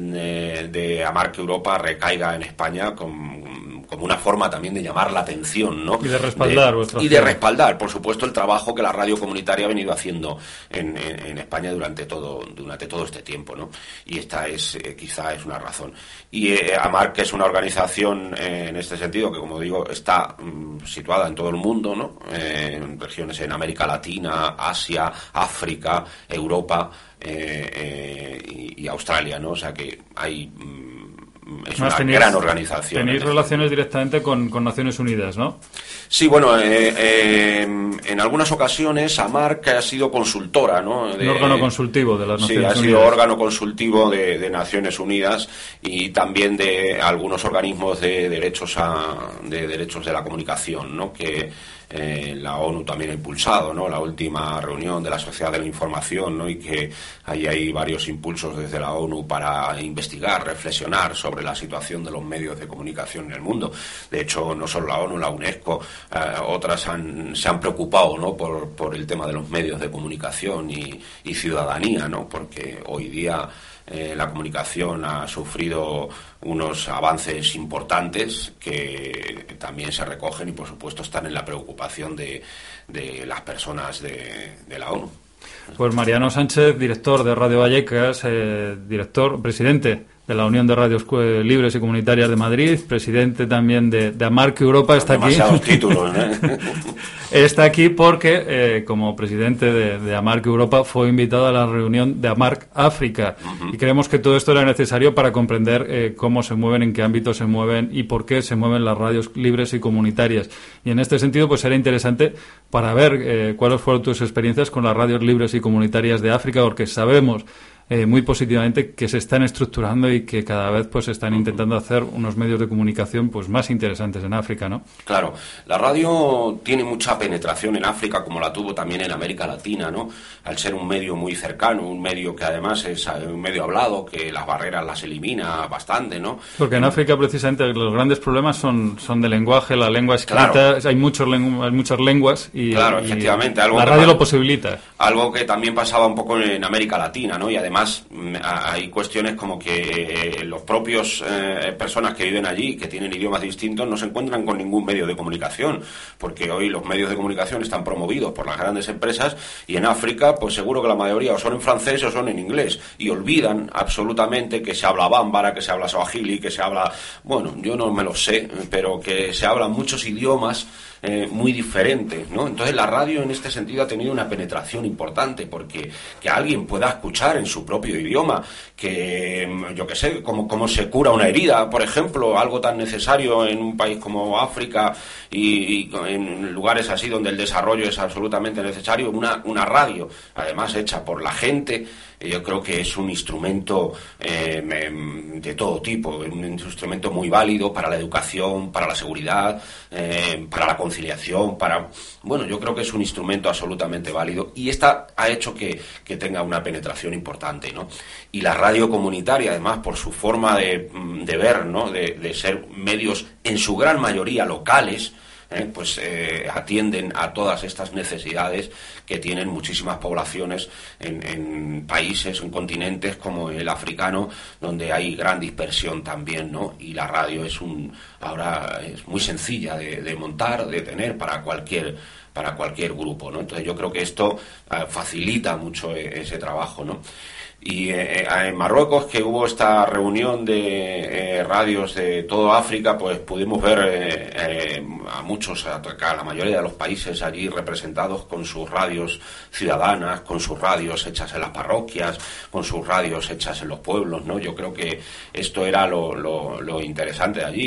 eh, de Amarc Europa recaiga en España con, como una forma también de llamar la atención, ¿no? Y de respaldar de, vuestra y de respaldar, por supuesto, el trabajo que la radio comunitaria ha venido haciendo en, en, en España durante todo durante todo este tiempo, ¿no? Y esta es eh, quizá es una razón. Y eh, Amarc es una organización eh, en este sentido que, como digo, está mm, situada en todo el mundo, ¿no? Eh, en regiones en América Latina, Asia, África, Europa eh, eh, y, y Australia, ¿no? O sea que hay mm, es una tenéis, gran organización. Tenéis relaciones directamente con, con Naciones Unidas, ¿no? Sí, bueno, eh, eh, en algunas ocasiones Amarc ha sido consultora, ¿no? De, Un órgano consultivo de las Naciones Unidas. Sí, ha sido órgano consultivo de, de Naciones Unidas y también de algunos organismos de derechos a, de derechos de la comunicación, ¿no? Que eh, la ONU también ha impulsado, ¿no? La última reunión de la Sociedad de la Información, ¿no? Y que ahí hay varios impulsos desde la ONU para investigar, reflexionar sobre la situación de los medios de comunicación en el mundo. De hecho, no solo la ONU, la UNESCO, eh, otras han, se han preocupado, ¿no? por, por el tema de los medios de comunicación y, y ciudadanía, ¿no? Porque hoy día eh, la comunicación ha sufrido unos avances importantes que también se recogen y, por supuesto, están en la preocupación de, de las personas de, de la ONU. Pues Mariano Sánchez, director de Radio Vallecas, eh, director, presidente de la Unión de Radios Libres y Comunitarias de Madrid, presidente también de, de Amarc Europa, está aquí. Demasiados títulos, ¿eh? Está aquí porque, eh, como presidente de, de Amarc Europa, fue invitado a la reunión de Amarc África. Uh-huh. Y creemos que todo esto era necesario para comprender eh, cómo se mueven, en qué ámbitos se mueven y por qué se mueven las radios libres y comunitarias. Y en este sentido, pues era interesante para ver eh, cuáles fueron tus experiencias con las radios libres y comunitarias de África, porque sabemos Eh, muy positivamente que se están estructurando y que cada vez pues están intentando hacer unos medios de comunicación pues más interesantes en África, ¿no? Claro, la radio tiene mucha penetración en África, como la tuvo también en América Latina, ¿no? Al ser un medio muy cercano, un medio que además es un medio hablado, que las barreras las elimina bastante, ¿no? Porque en África precisamente los grandes problemas son, son de lenguaje, la lengua escrita, claro. hay, muchos lengu- hay muchas lenguas y, claro, y efectivamente, algo la radio lo posibilita. Algo que también pasaba un poco en América Latina, ¿no? Y además hay cuestiones como que los propios eh, personas que viven allí, que tienen idiomas distintos, no se encuentran con ningún medio de comunicación, porque hoy los medios de comunicación están promovidos por las grandes empresas y en África, pues seguro que la mayoría o son en francés o son en inglés y olvidan absolutamente que se habla bámbara, que se habla swahili, que se habla, bueno, yo no me lo sé, pero que se hablan muchos idiomas Eh, muy diferente, ¿no? Entonces la radio en este sentido ha tenido una penetración importante, porque que alguien pueda escuchar en su propio idioma, que yo qué sé, cómo, cómo se cura una herida, por ejemplo, algo tan necesario en un país como África y, y en lugares así donde el desarrollo es absolutamente necesario, una, una radio, además hecha por la gente. Yo creo que es un instrumento eh, de todo tipo, un instrumento muy válido para la educación, para la seguridad, eh, para la conciliación, para... Bueno, yo creo que es un instrumento absolutamente válido y esta ha hecho que, que tenga una penetración importante, ¿no? Y la radio comunitaria, además, por su forma de, de ver, ¿no? De, de ser medios en su gran mayoría locales, Eh, pues eh, atienden a todas estas necesidades que tienen muchísimas poblaciones en, en países, en continentes como el africano, donde hay gran dispersión también, ¿no? Y la radio es un ahora es muy sencilla de, de montar, de tener para cualquier para cualquier grupo, ¿no? Entonces yo creo que esto eh, facilita mucho eh, ese trabajo, ¿no? Y eh, en Marruecos, que hubo esta reunión de eh, radios de toda África, pues pudimos ver eh, eh, a muchos, a, a la mayoría de los países allí representados con sus radios ciudadanas, con sus radios hechas en las parroquias, con sus radios hechas en los pueblos, ¿no? Yo creo que esto era lo, lo, lo interesante de allí.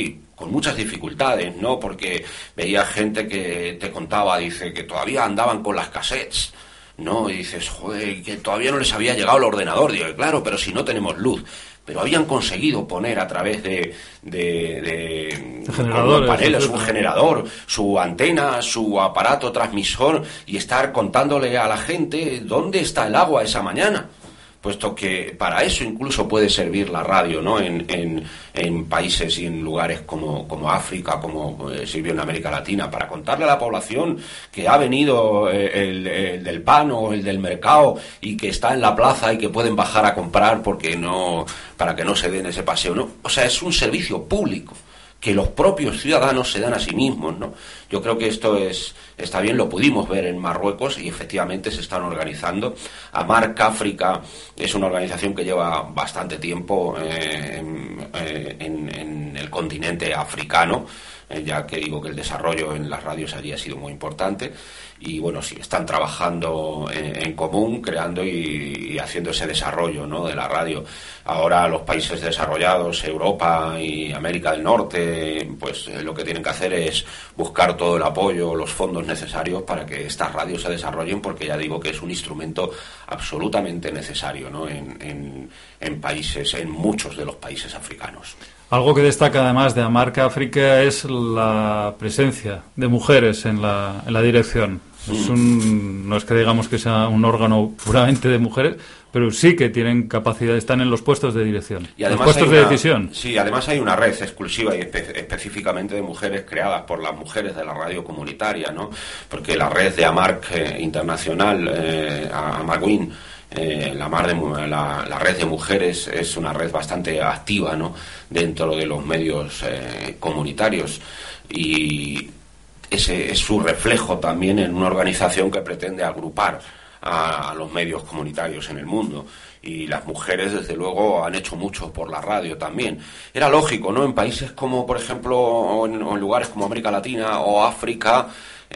con muchas dificultades, ¿no? Porque veía gente que te contaba, dice, que todavía andaban con las cassettes, ¿no? Y dices, joder, que todavía no les había llegado el ordenador. Digo, claro, pero si no tenemos luz. Pero habían conseguido poner a través de, de, de, de generadores, paneles, un generador, su antena, su aparato transmisor, y estar contándole a la gente dónde está el agua esa mañana. Puesto que para eso incluso puede servir la radio, ¿no? En, en, en países y en lugares como, como África, como eh, sirvió en América Latina, para contarle a la población que ha venido el, el del pan o el del mercado y que está en la plaza y que pueden bajar a comprar porque no, para que no se den ese paseo, ¿no? O sea, es un servicio público que los propios ciudadanos se dan a sí mismos, ¿no? Yo creo que esto es está bien, lo pudimos ver en Marruecos y efectivamente se están organizando. Amarc África es una organización que lleva bastante tiempo eh, en, en, en el continente africano, eh, ya que digo que el desarrollo en las radios allí ha sido muy importante. Y bueno, sí, están trabajando en, en común, creando y, y haciendo ese desarrollo, ¿no?, de la radio. Ahora los países desarrollados, Europa y América del Norte, pues eh, lo que tienen que hacer es buscar todo el apoyo, los fondos necesarios para que estas radios se desarrollen, porque ya digo que es un instrumento absolutamente necesario, ¿no?, en, en, en países, en muchos de los países africanos. Algo que destaca además de Amarc África es la presencia de mujeres en la, en la dirección. Es un, no es que digamos que sea un órgano puramente de mujeres, pero sí que tienen capacidad, están en los puestos de dirección, y además los puestos una, de decisión. Sí, además hay una red exclusiva y espe- específicamente de mujeres creadas por las mujeres de la radio comunitaria, ¿no? Porque la red de Amarc eh, internacional, eh, Amarwin, eh, la, mar de, la, la red de mujeres es una red bastante activa, ¿no?, dentro de los medios eh, comunitarios, y ese es su reflejo también en una organización que pretende agrupar a, a los medios comunitarios en el mundo. Y las mujeres, desde luego, han hecho mucho por la radio también. Era lógico, ¿no? En países como, por ejemplo, o en, o en lugares como América Latina o África,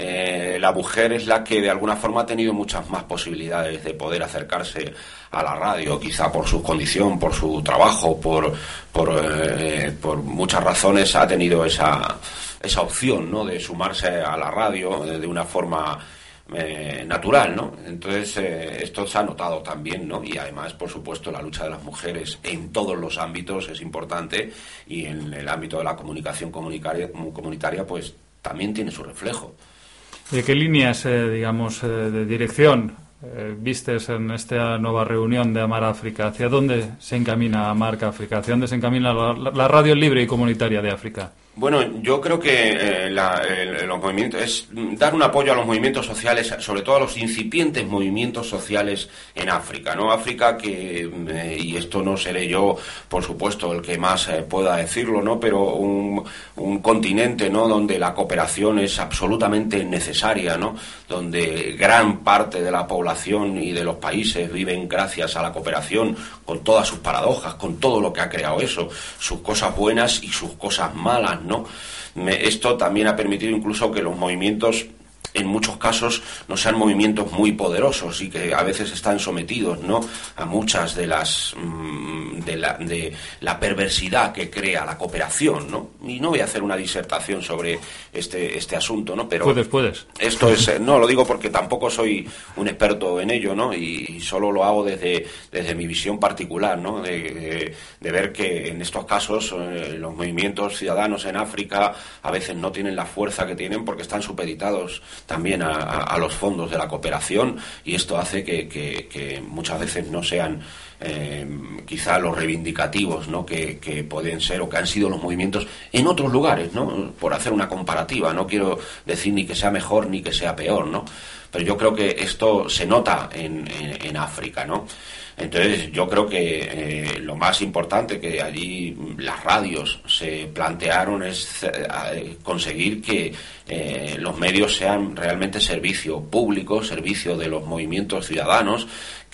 eh, la mujer es la que de alguna forma ha tenido muchas más posibilidades de poder acercarse a la radio, quizá por su condición, por su trabajo, por, por, eh, por muchas razones ha tenido esa, esa opción, ¿no?, de sumarse a la radio de, de una forma Eh, natural, ¿no? Entonces eh, esto se ha notado también, ¿no? Y además, por supuesto, la lucha de las mujeres en todos los ámbitos es importante, y en el ámbito de la comunicación comunitaria, comunitaria pues también tiene su reflejo. ¿De qué líneas, eh, digamos, eh, de dirección eh, vistes en esta nueva reunión de Amarc África? ¿Hacia dónde se encamina Amarc África? ¿Hacia dónde se encamina la, la radio libre y comunitaria de África? Bueno, yo creo que eh, la, el, los movimientos es dar un apoyo a los movimientos sociales, sobre todo a los incipientes movimientos sociales en África, ¿no? África que, eh, y esto no seré yo, por supuesto, el que más eh, pueda decirlo, ¿no?, pero un, un continente, ¿no?, donde la cooperación es absolutamente necesaria, ¿no?, donde gran parte de la población y de los países viven gracias a la cooperación, con todas sus paradojas, con todo lo que ha creado eso, sus cosas buenas y sus cosas malas, ¿no? Me, esto también ha permitido incluso que los movimientos, en muchos casos, no sean movimientos muy poderosos y que a veces están sometidos, ¿no?, a muchas de las mmm, de, la, de la perversidad que crea la cooperación, ¿no? Y no voy a hacer una disertación sobre este este asunto, ¿no? Pero puedes, puedes. Esto es, no lo digo porque tampoco soy un experto en ello, ¿no? Y, y solo lo hago desde desde mi visión particular, ¿no? De, de, de ver que en estos casos eh, los movimientos ciudadanos en África a veces no tienen la fuerza que tienen porque están supeditados también a, a, a los fondos de la cooperación, y esto hace que, que, que muchas veces no sean eh, quizá los reivindicativos, ¿no?, que, que pueden ser o que han sido los movimientos en otros lugares, ¿no?, por hacer una comparativa. No quiero decir ni que sea mejor ni que sea peor, ¿no?, pero yo creo que esto se nota en, en, en África, ¿no? Entonces yo creo que eh, lo más importante que allí las radios se plantearon es eh, conseguir que eh, los medios sean realmente servicio público, servicio de los movimientos ciudadanos,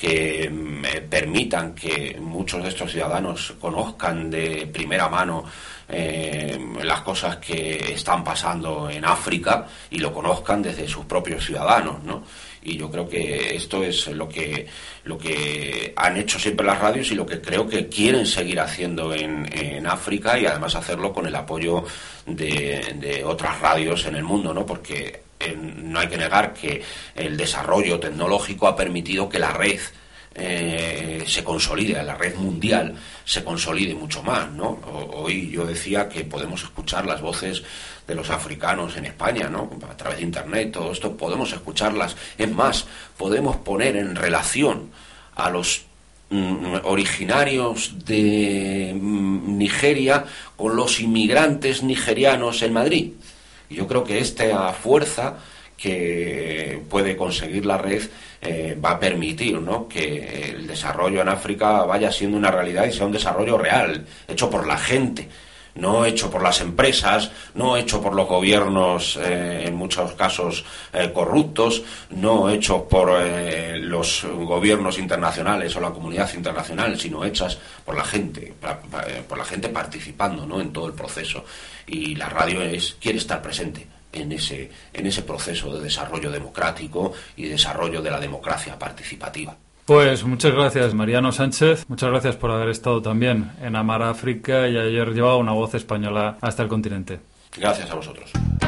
que eh, permitan que muchos de estos ciudadanos conozcan de primera mano eh, las cosas que están pasando en África y lo conozcan desde sus propios ciudadanos, ¿no? Y yo creo que esto es lo que lo que han hecho siempre las radios y lo que creo que quieren seguir haciendo en, en África, y además hacerlo con el apoyo de, de otras radios en el mundo, ¿no? Porque eh, no hay que negar que el desarrollo tecnológico ha permitido que la red Eh, se consolide, la red mundial se consolide mucho más, ¿no? Hoy yo decía que podemos escuchar las voces de los africanos en España, ¿no? A través de internet, todo esto podemos escucharlas. Es más, podemos poner en relación a los mm, originarios de mm, Nigeria con los inmigrantes nigerianos en Madrid. Y yo creo que esta fuerza que puede conseguir la red eh, va a permitir, ¿no?, que el desarrollo en África vaya siendo una realidad y sea un desarrollo real, hecho por la gente, no hecho por las empresas, no hecho por los gobiernos, eh, en muchos casos eh, corruptos, no hecho por eh, los gobiernos internacionales o la comunidad internacional, sino hechas por la gente, por la gente participando, ¿no?, en todo el proceso. Y la radio es, quiere estar presente en ese, en ese proceso de desarrollo democrático y desarrollo de la democracia participativa. Pues muchas gracias, Mariano Sánchez. Muchas gracias por haber estado también en Amar África y haber llevado una voz española hasta el continente. Gracias a vosotros.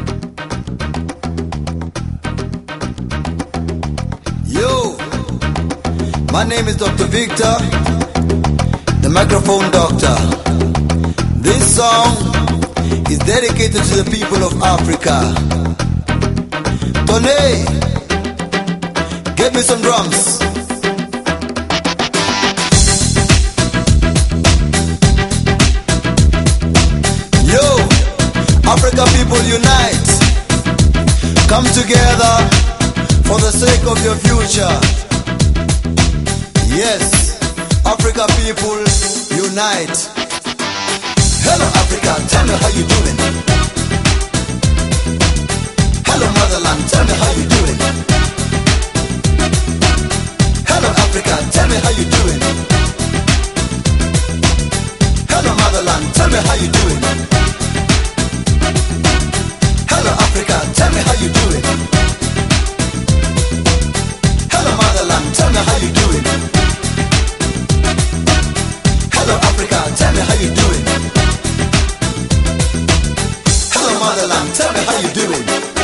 Yo, my name is doctor Victor, the microphone doctor. This song is dedicated to the people of Africa. Tony, get me some drums. Yo, Africa people unite. Come together for the sake of your future. Yes, Africa people unite. Hello Africa, tell me how you doing. Hello motherland, tell me how you doing. Hello Africa, tell me how you doing. Hello motherland, tell me how you doing. Hello Africa, tell me how you doing. Hello motherland, tell me how you doing. Hello Africa, tell me how you doing. Motherland, tell me how you doing.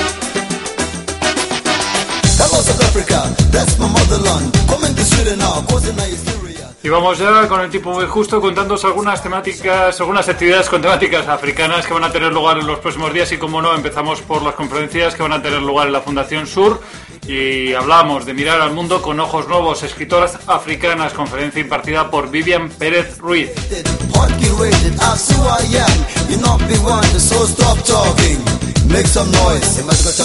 Hello South Africa, that's my motherland. Coming to Sweden now, causing a hysteria. Y vamos ya con el tiempo muy justo contándoos algunas temáticas, algunas actividades con temáticas africanas que van a tener lugar en los próximos días y, como no, empezamos por las conferencias que van a tener lugar en la Fundación Sur. Y hablamos de mirar al mundo con ojos nuevos, escritoras africanas, conferencia impartida por Vivian Pérez Ruiz. Make some noise.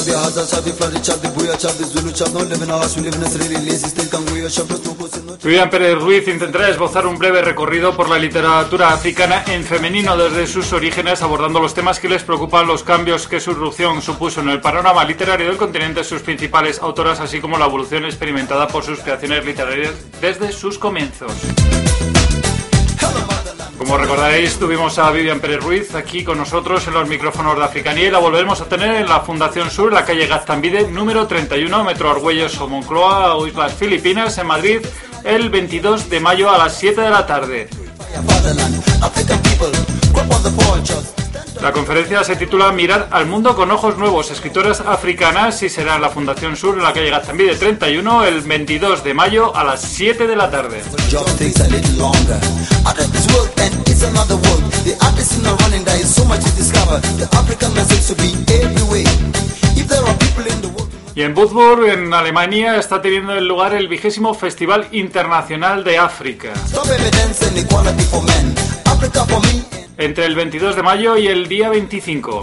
Vivian Pérez Ruiz intentará esbozar un breve recorrido por la literatura africana en femenino desde sus orígenes, abordando los temas que les preocupan, los cambios que su irrupción supuso en el panorama literario del continente, sus principales autoras, así como la evolución experimentada por sus creaciones literarias desde sus comienzos. Como recordaréis, tuvimos a Vivian Pérez Ruiz aquí con nosotros en los micrófonos de Africanía y la volveremos a tener en la Fundación Sur, en la calle Gaztambide, número treinta y uno, Metro Argüelles o Moncloa o Islas Filipinas, en Madrid, el veintidós de mayo a las siete de la tarde. La conferencia se titula Mirar al mundo con ojos nuevos, escritoras africanas, y será en la Fundación Sur, en la calle Gaztambide treinta y uno, el veintidós de mayo a las siete de la tarde. Y en Würzburg, en Alemania, está teniendo lugar el vigésimo Festival Internacional de África. Entre el veintidós de mayo y el día veinticinco.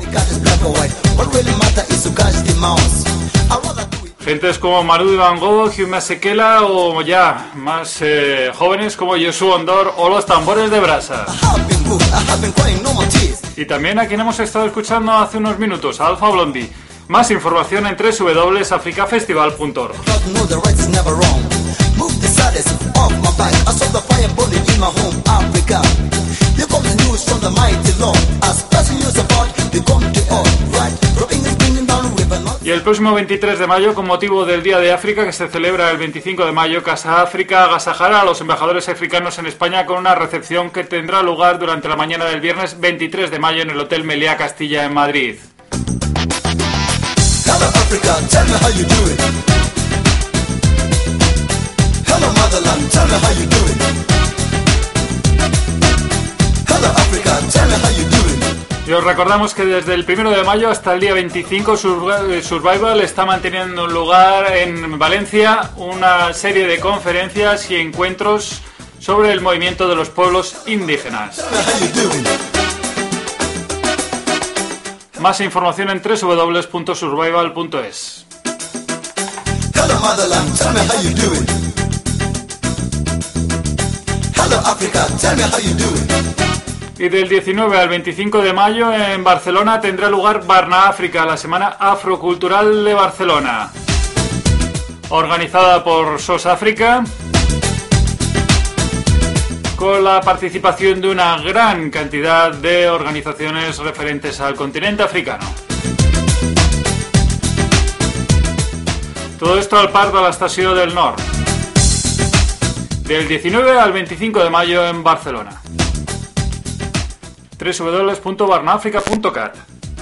Gentes como Manu Van Gogh, Hugh Masekela o ya más eh, jóvenes como Joshua Ondor o los tambores de brasa. Y también a quien hemos estado escuchando hace unos minutos, a Alpha Blondy. Más información en doble u doble u doble u punto africafestival punto org. off my back. I saw the fire burning in my home, Africa. Here comes the news from the mighty Lord. A special news about the country of right. Dropping is bringing down the river. Y el próximo veintitrés de mayo, con motivo del Día de África, que se celebra el veinticinco de mayo, Casa África agasajará a los embajadores africanos en España con una recepción que tendrá lugar durante la mañana del viernes veintitrés de mayo en el Hotel Meliá Castilla en Madrid. Hello Africa, tell me how you doing. Hello motherland, tell me how you doing. Hello Africa, tell me how you doing. Y os recordamos que desde el primero de mayo hasta el día veinticinco Survival está manteniendo lugar en Valencia una serie de conferencias y encuentros sobre el movimiento de los pueblos indígenas. Más información en doble u doble u doble u punto survival punto es. Hello motherland, tell me how you doing. Hello Africa, tell me how you doing. Y del diecinueve al veinticinco de mayo en Barcelona tendrá lugar Barna África, la Semana Afrocultural de Barcelona, organizada por S O S África, con la participación de una gran cantidad de organizaciones referentes al continente africano. Todo esto al par de la Estació del Nord, del diecinueve al veinticinco de mayo en Barcelona. doble u doble u doble u punto barna áfrica punto cat.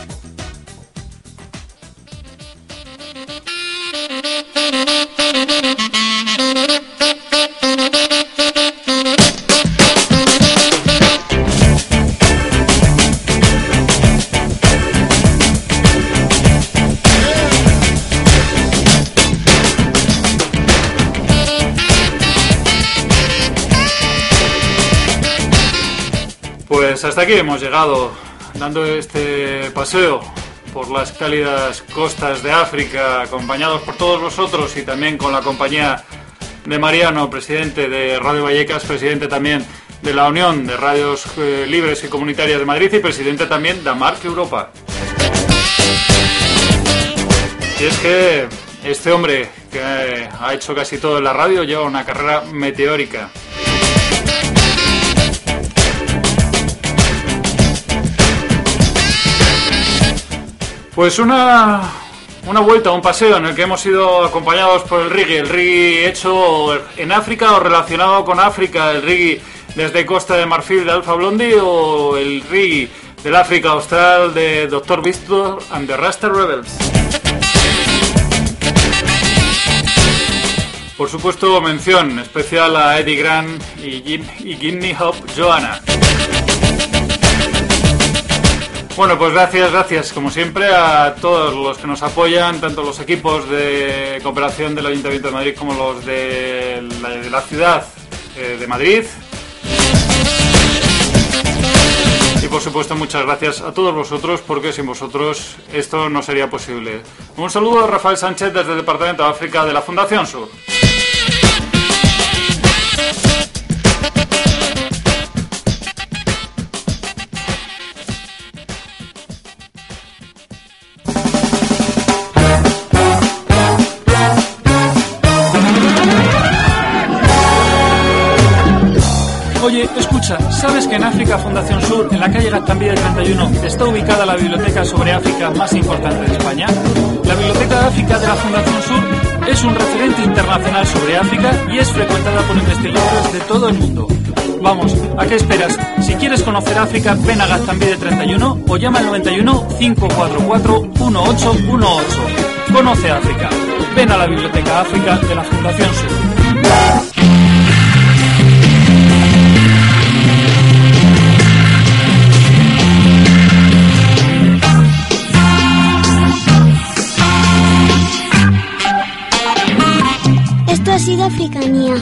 Pues hasta aquí hemos llegado, dando este paseo por las cálidas costas de África, acompañados por todos vosotros y también con la compañía de Mariano, presidente de Radio Vallecas, presidente también de la Unión de Radios eh, Libres y Comunitarias de Madrid y presidente también de Marc Europa. Y es que este hombre que ha hecho casi todo en la radio lleva una carrera meteórica. Pues una, una vuelta, un paseo en el que hemos sido acompañados por el reggae, el reggae hecho en África o relacionado con África, el reggae desde Costa de Marfil de Alpha Blondy o el reggae del África Austral de doctor Víctor and the Rasta Rebels. Por supuesto, mención especial a Eddie Grant y, Jim, y Ginny Hop Joanna. Bueno, pues gracias, gracias como siempre a todos los que nos apoyan, tanto los equipos de cooperación del Ayuntamiento de Madrid como los de la, de la ciudad eh, de Madrid. Y por supuesto muchas gracias a todos vosotros, porque sin vosotros esto no sería posible. Un saludo a Rafael Sánchez desde el Departamento de África de la Fundación Sur. Oye, escucha, ¿sabes que en África Fundación Sur, en la calle Gaztambide treinta y uno, está ubicada la biblioteca sobre África más importante de España? La Biblioteca de África de la Fundación Sur es un referente internacional sobre África y es frecuentada por investigadores de todo el mundo. Vamos, ¿a qué esperas? Si quieres conocer África, ven a Gaztambide treinta y uno o llama al noventa y uno, cinco cuatro cuatro, uno ocho uno ocho. Conoce África. Ven a la Biblioteca África de la Fundación Sur. Esto ha sido Africanía.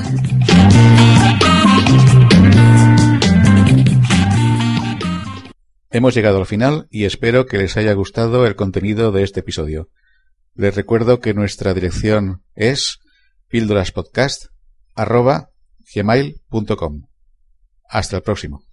Hemos llegado al final y espero que les haya gustado el contenido de este episodio. Les recuerdo que nuestra dirección es píldoraspodcast arroba gmail punto com. Hasta el próximo.